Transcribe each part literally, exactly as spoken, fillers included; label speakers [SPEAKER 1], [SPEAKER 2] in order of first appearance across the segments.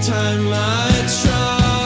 [SPEAKER 1] time I try.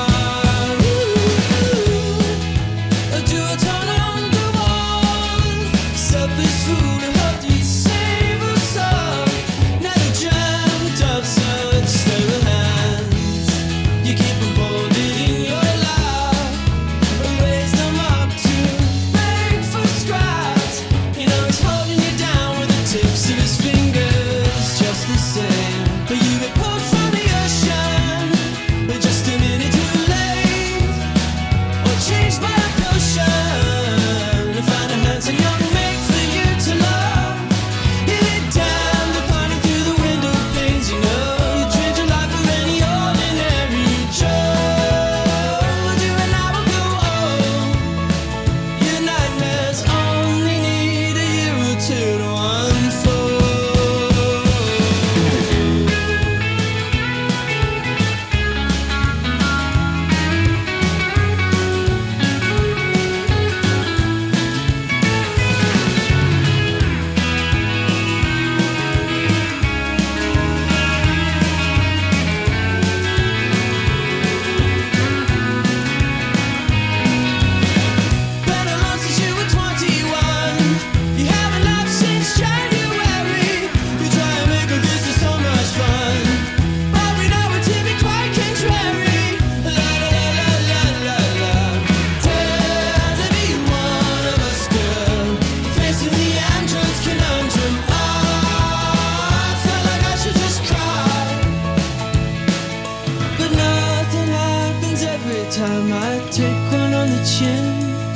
[SPEAKER 1] Time I take one on the chin,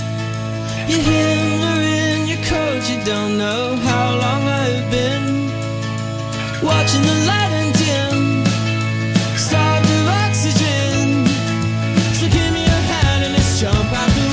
[SPEAKER 1] you're hindering your cold. You don't know how long I've been watching the light and dim, starved of oxygen. So give me your hand and let's jump out the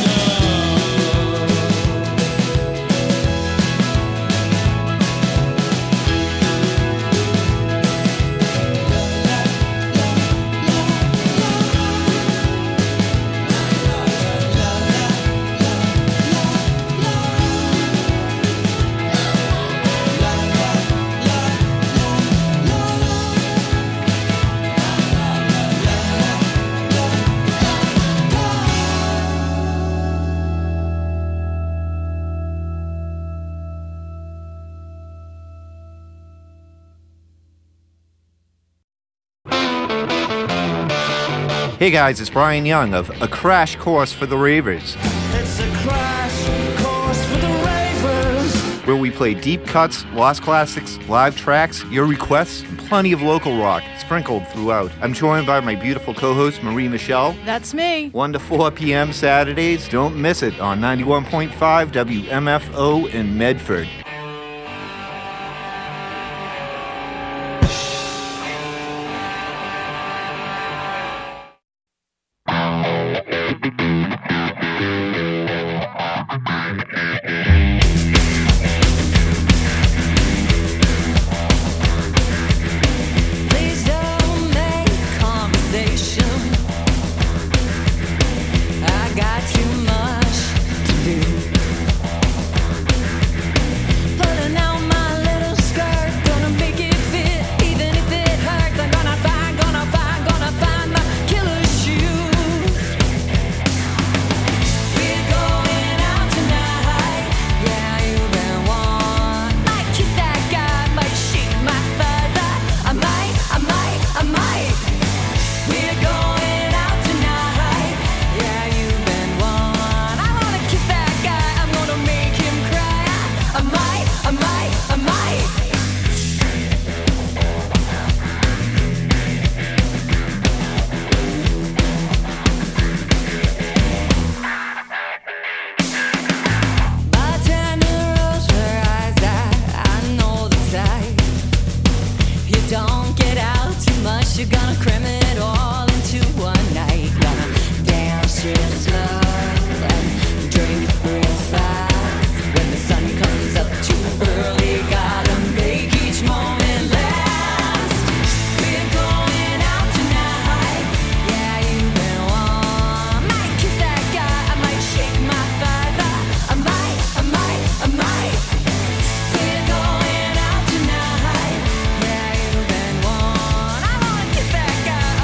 [SPEAKER 2] Hey guys, it's Brian Young of A Crash Course for the Ravers.
[SPEAKER 1] It's a crash course for the ravers,
[SPEAKER 2] where we play deep cuts, lost classics, live tracks, your requests, and plenty of local rock sprinkled throughout. I'm joined by my beautiful co-host Marie Michelle.
[SPEAKER 3] That's me.
[SPEAKER 2] one to four p.m. Saturdays. Don't miss it on ninety-one point five W M F O in Medford.
[SPEAKER 4] We're going out tonight. Yeah, you've been warned. I wanna kiss that guy.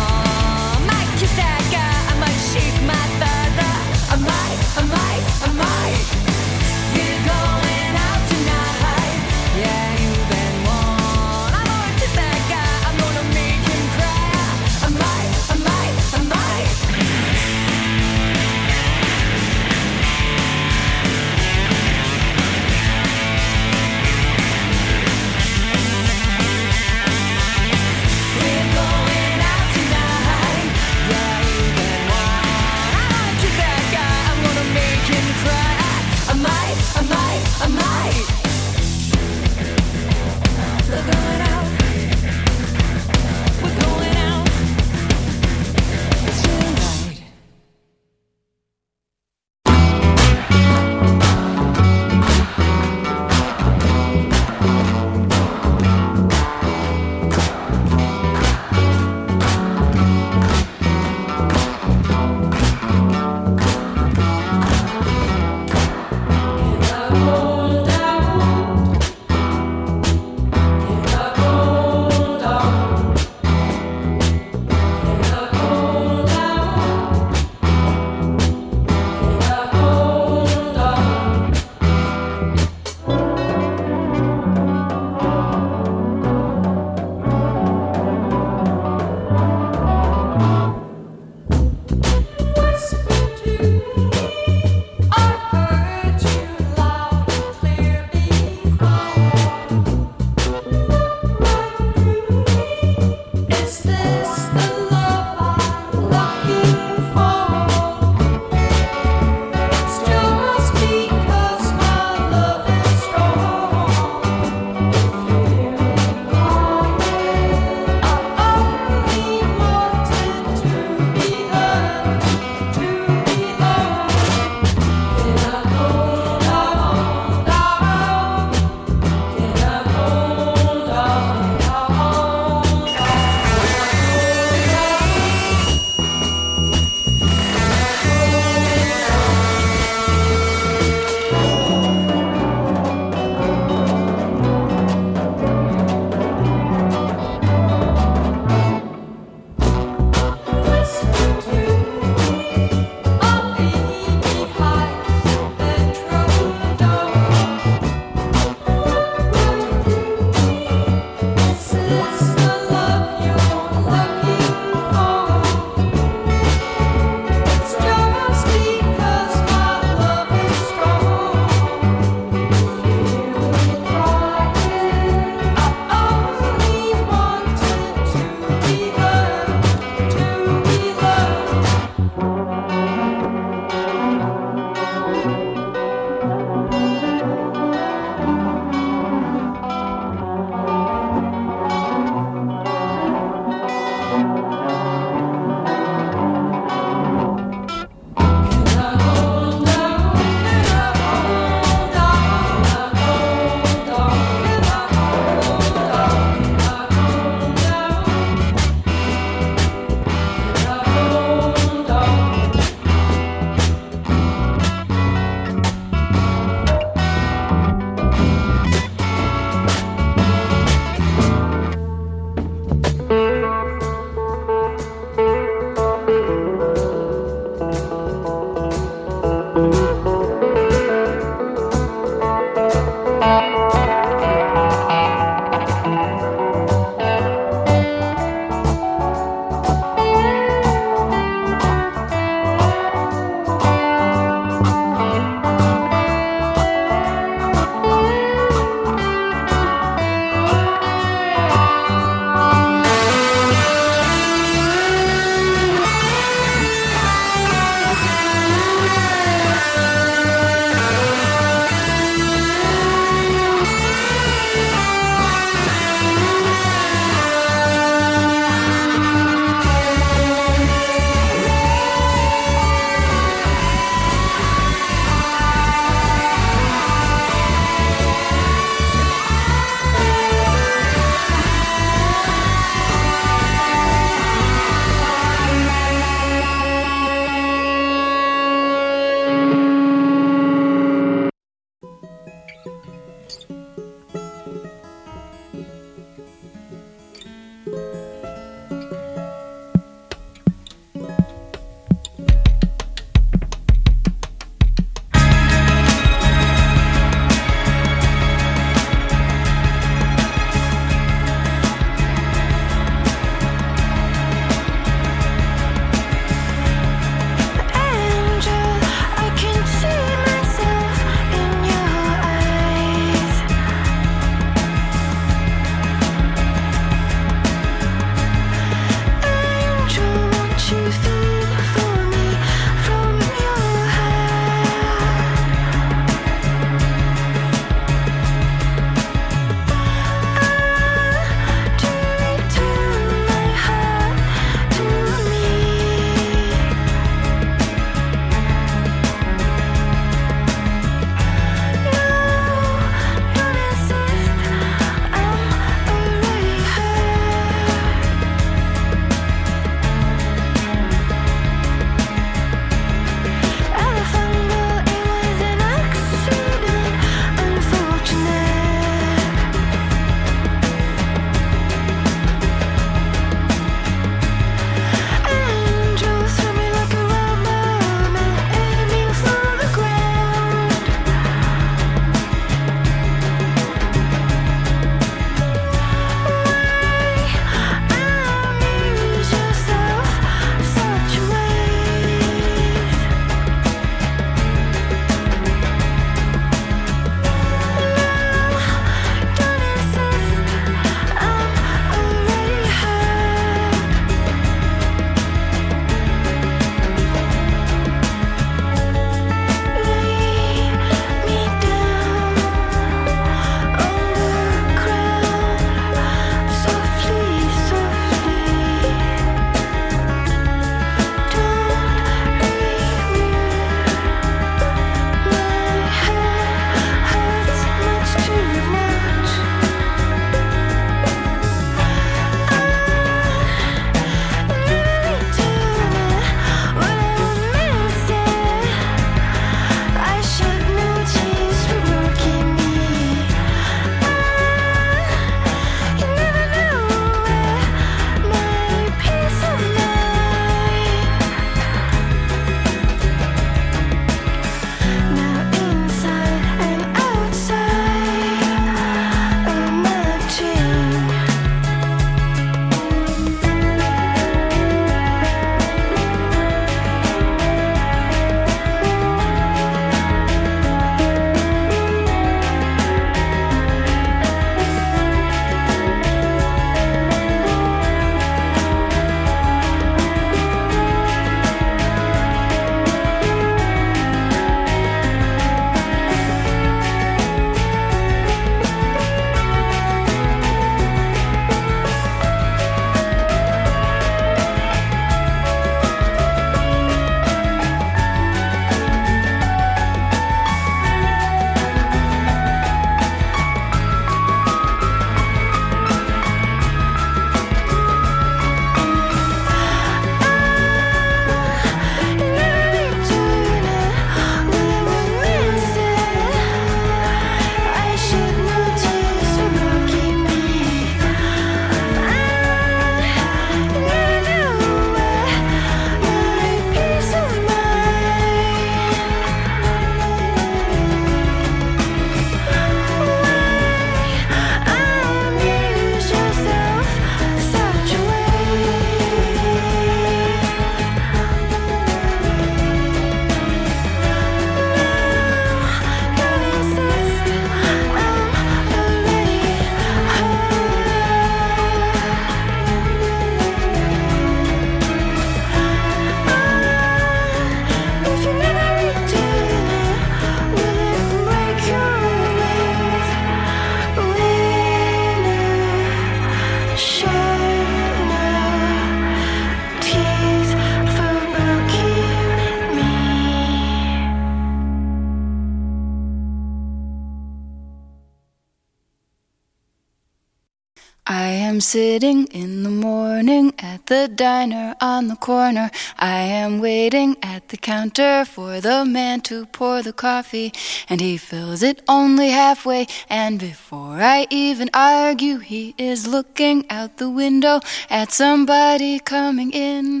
[SPEAKER 3] am sitting in the morning at the diner on the corner. I am waiting at the counter for the man to pour the coffee, and he fills it only halfway, and before I even argue, he is looking out the window at somebody coming in.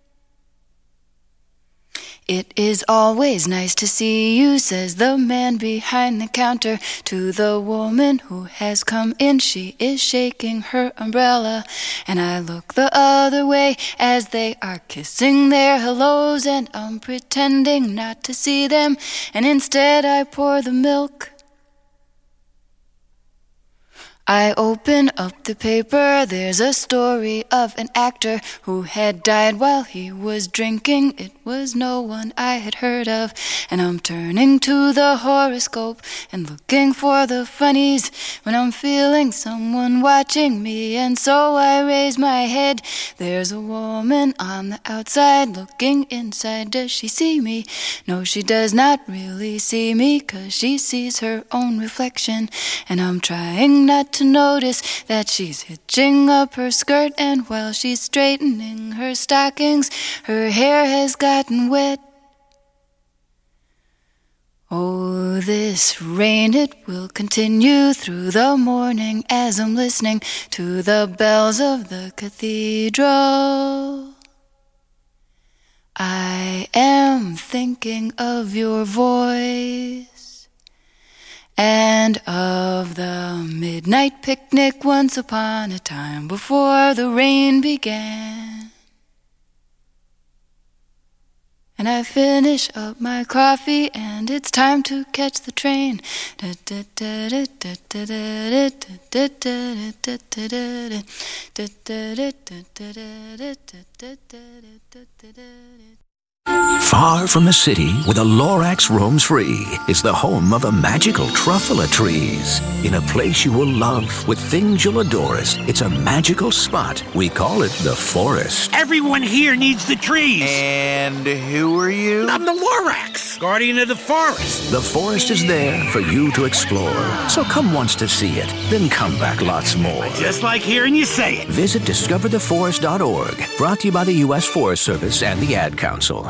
[SPEAKER 3] It is always nice to see you, says the man behind the counter to the woman who has come in. She is shaking her umbrella, and I look the other way as they are kissing their hellos, and I'm pretending not to see them, and instead I pour the milk. I open up the paper, there's a story of an actor who had died while he was drinking. It was no one I had heard of, and I'm turning to the horoscope and looking for the funnies when I'm feeling someone watching me, and so I raise my head. There's a woman on the outside looking inside. Does she see me? No, she does not really see me, 'cause she sees her own reflection, and I'm trying not to notice that she's hitching up her skirt, and while she's straightening her stockings, her hair has gotten wet. Oh, this rain, it will continue through the morning as I'm listening to the bells of the cathedral. I am thinking of your voice and of the midnight picnic once upon a time before the rain began. And I finish up my coffee and it's time to catch the train.
[SPEAKER 4] Far from the city, where the Lorax roams free, is the home of the magical truffula trees. In a place you will love, with things you'll adore, it's a magical spot. We call it the forest.
[SPEAKER 5] Everyone here needs the trees.
[SPEAKER 2] And who are you?
[SPEAKER 5] I'm the Lorax, guardian of the forest.
[SPEAKER 4] The forest is there for you to explore. So come once to see it, then come back lots more.
[SPEAKER 5] Just like hearing you say it.
[SPEAKER 4] Visit discover the forest dot org. Brought to you by the U S Forest Service and the Ad Council.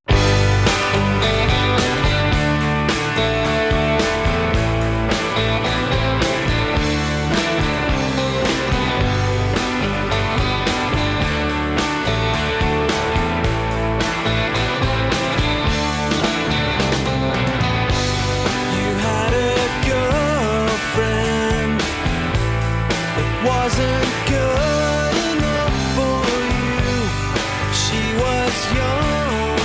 [SPEAKER 1] Wasn't good enough for you. She was young.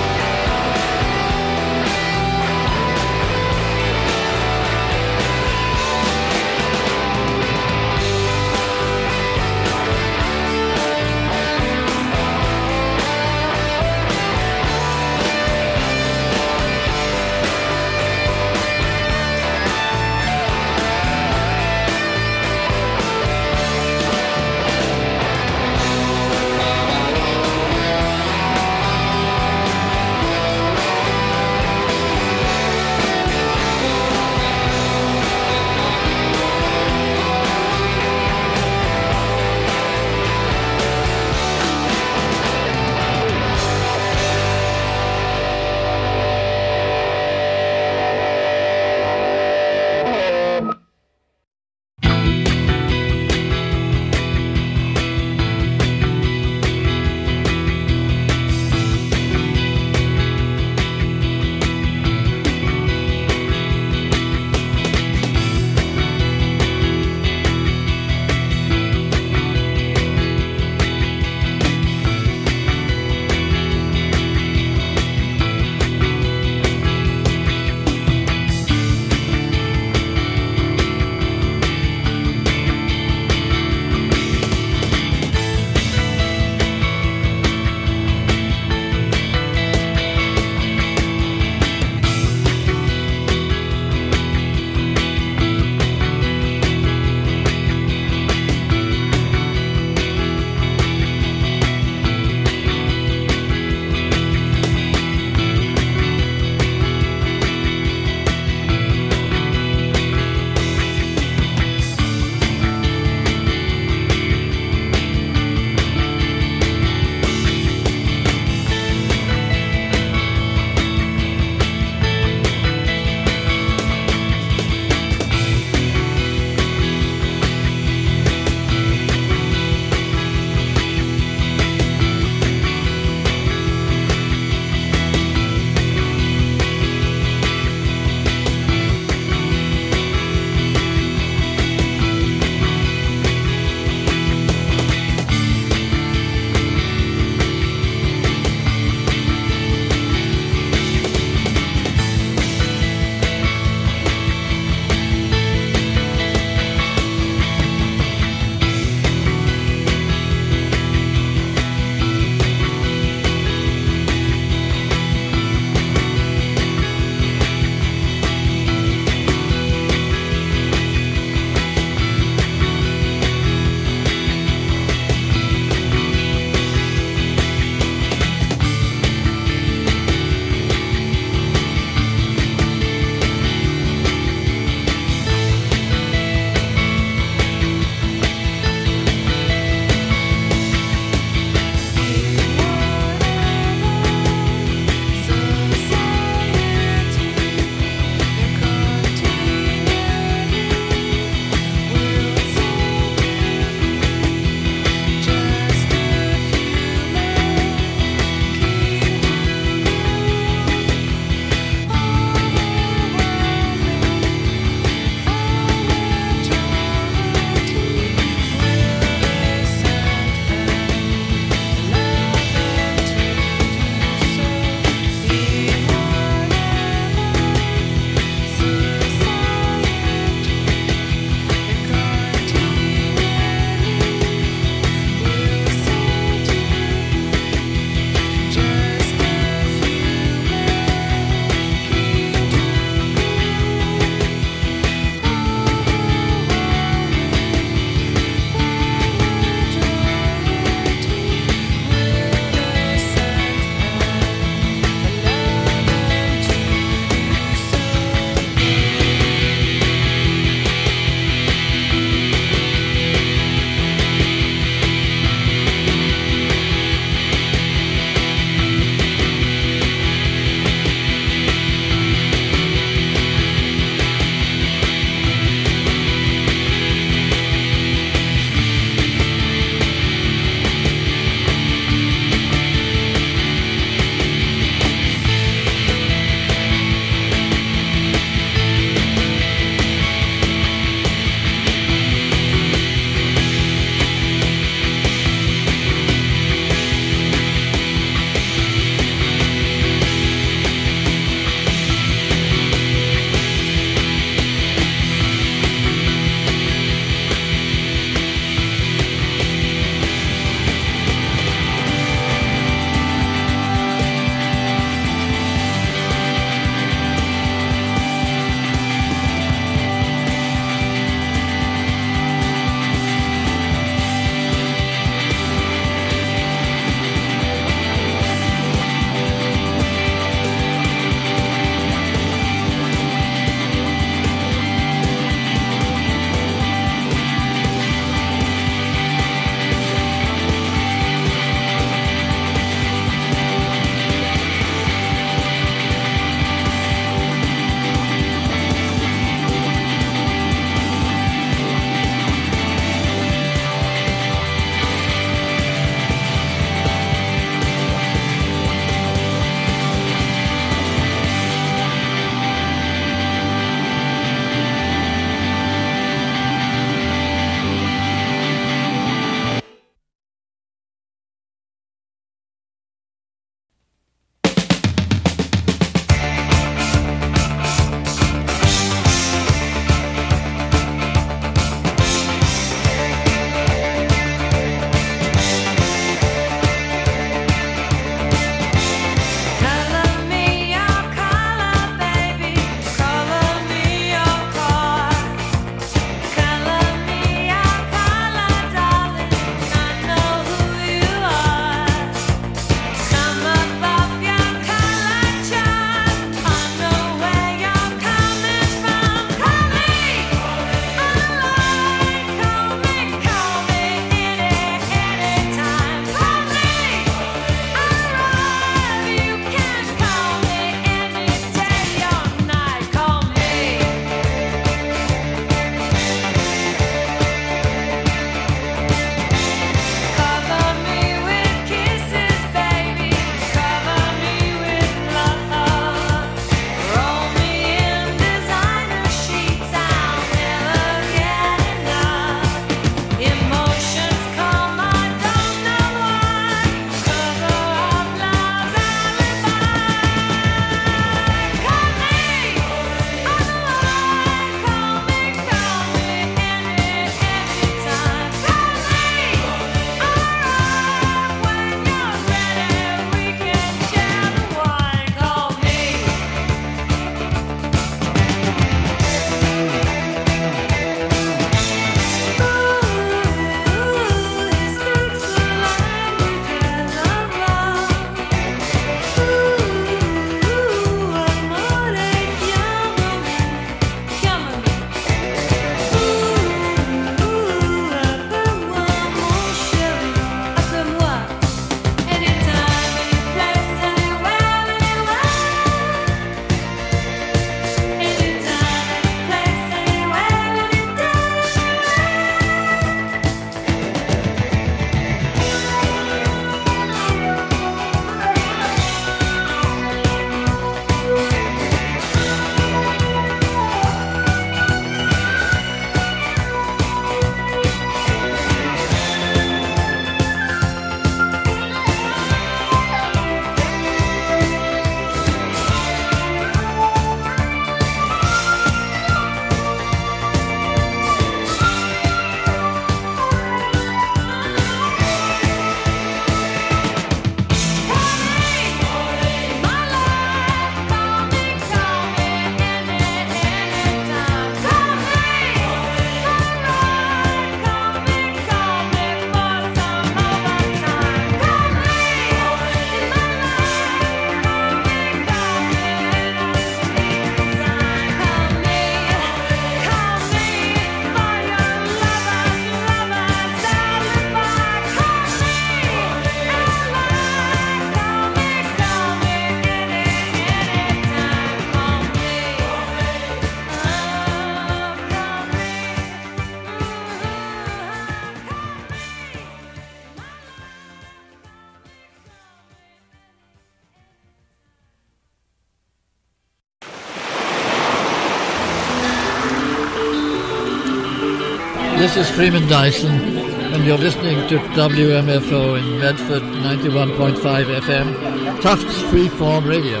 [SPEAKER 6] this is Freeman Dyson, and you're listening to W M F O in Medford, ninety-one point five F M, Tufts Freeform Radio.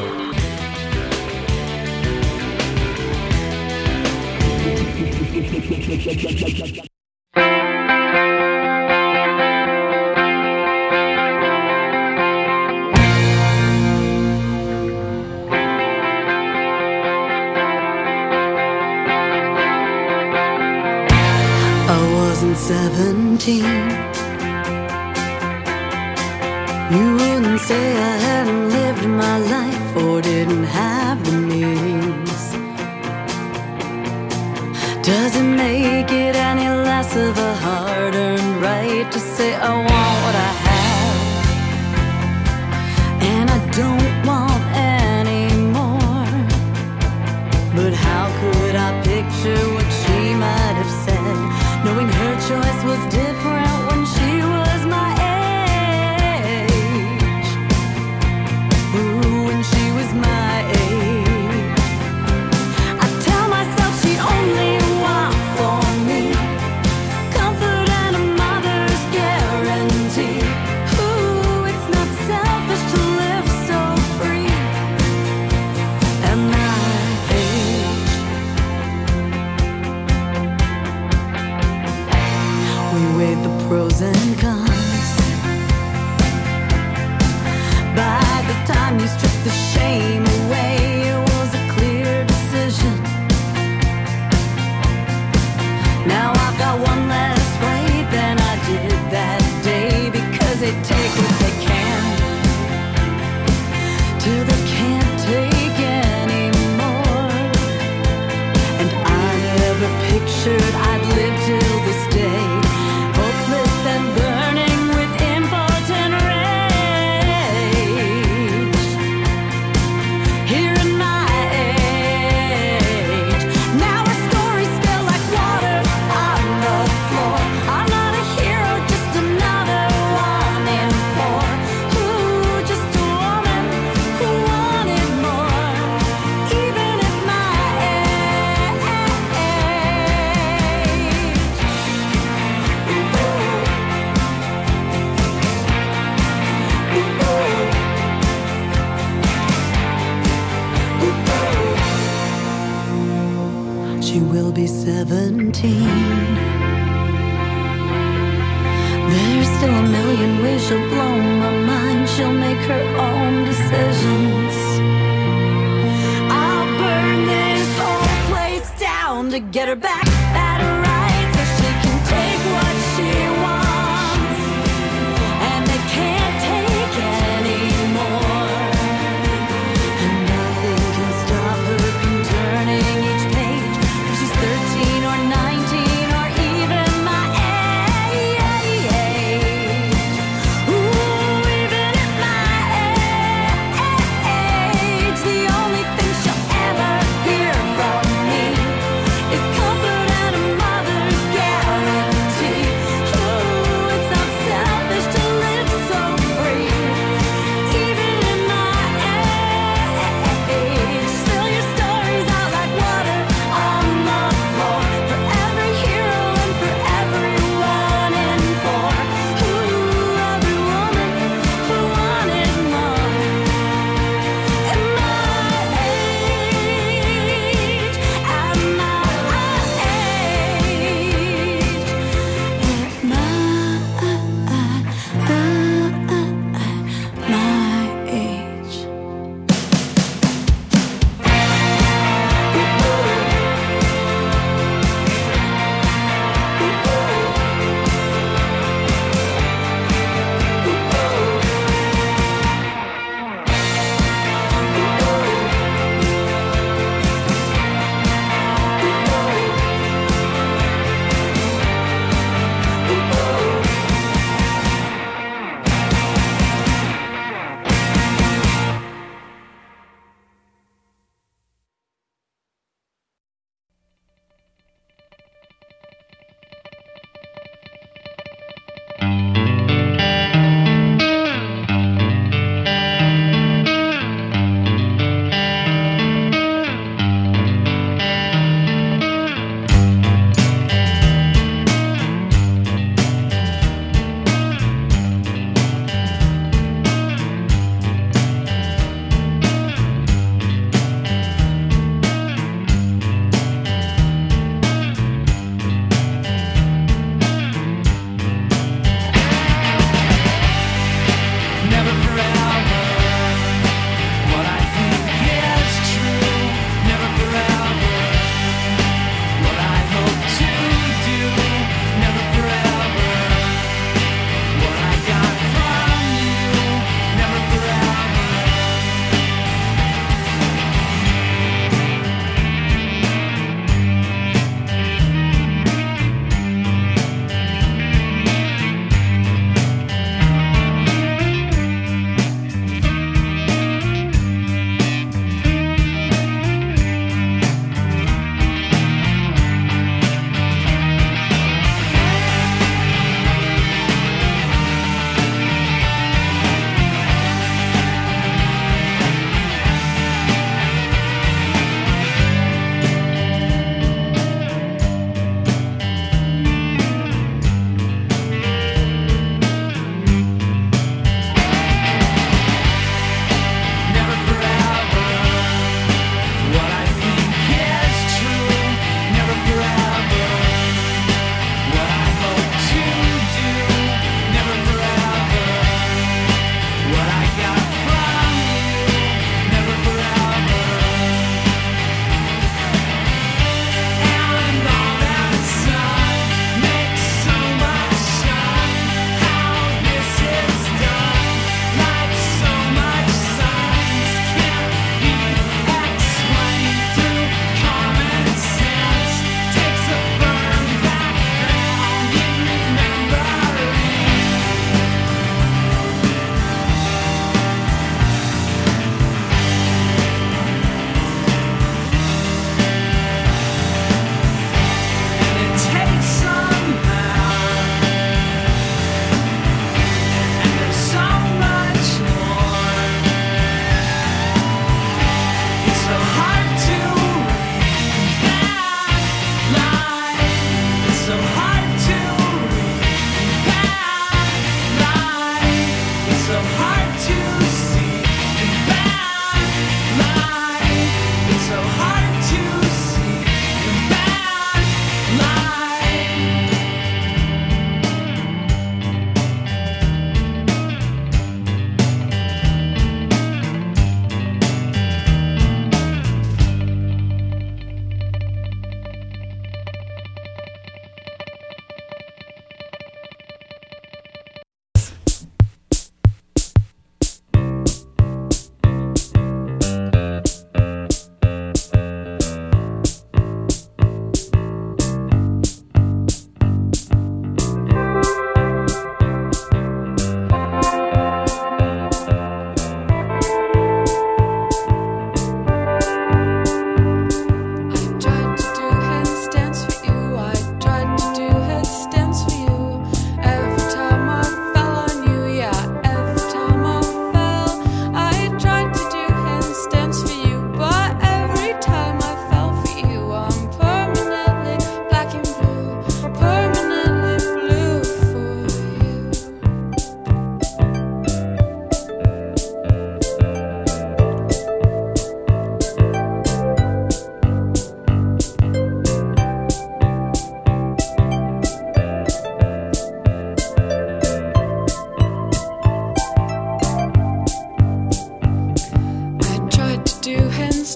[SPEAKER 7] seventeen. You wouldn't say I hadn't lived my life or didn't have the means. Does it make it any less of a hard-earned right to say I want what I have and I don't want any more? But how could I picture what she might have said, knowing her choice was different when she was my age? Ooh, when she was my age. I tell myself she only want for me comfort and a mother's guarantee. Ooh, it's not selfish to live so free at my age. We weighed the pros and cons. By the time you strip the shame away, it was a clear decision. Now I've got one less right than I did that day, because they take what they can till they can't take anymore. And I never pictured I'd live till this day, hopeless and burning with impotent rage. Here in my age, now our stories spill like water on the floor. I'm not a hero, just another one in four. Ooh, just a woman who wanted more, even at my age. She will be seventeen. There's still a million ways she'll blow my mind. She'll make her own decisions. I'll burn this whole place down to get her back at her right, so she can take what she wants, and they can't take anymore. And nothing can stop her from turning each page, if she's thirteen or nineteen or even my age. Ooh, even at my age, the only thing she'll ever hear from me is comfort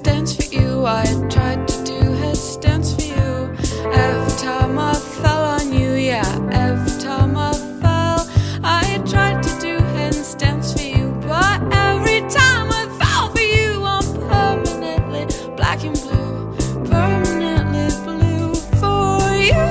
[SPEAKER 3] headstands for you. I tried to do headstands for you. Every time I fell on you, yeah. Every time I fell, I tried to do headstands for you. But every time I fell for you, I'm permanently black and blue. Permanently blue for you.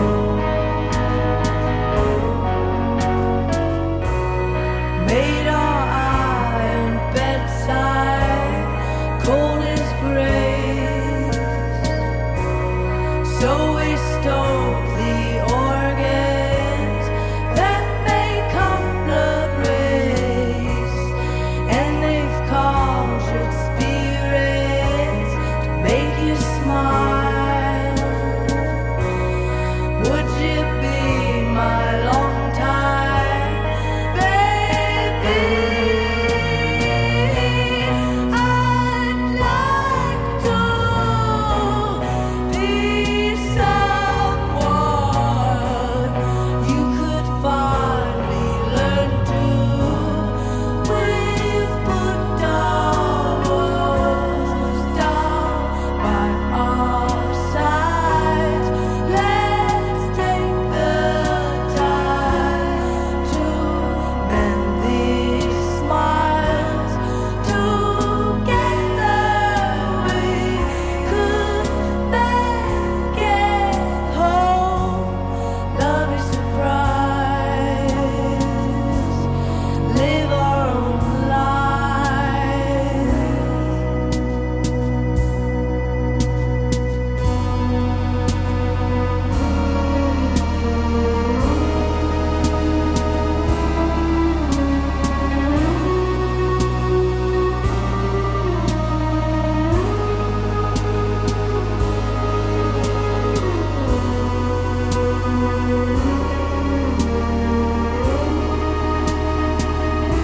[SPEAKER 7] Made of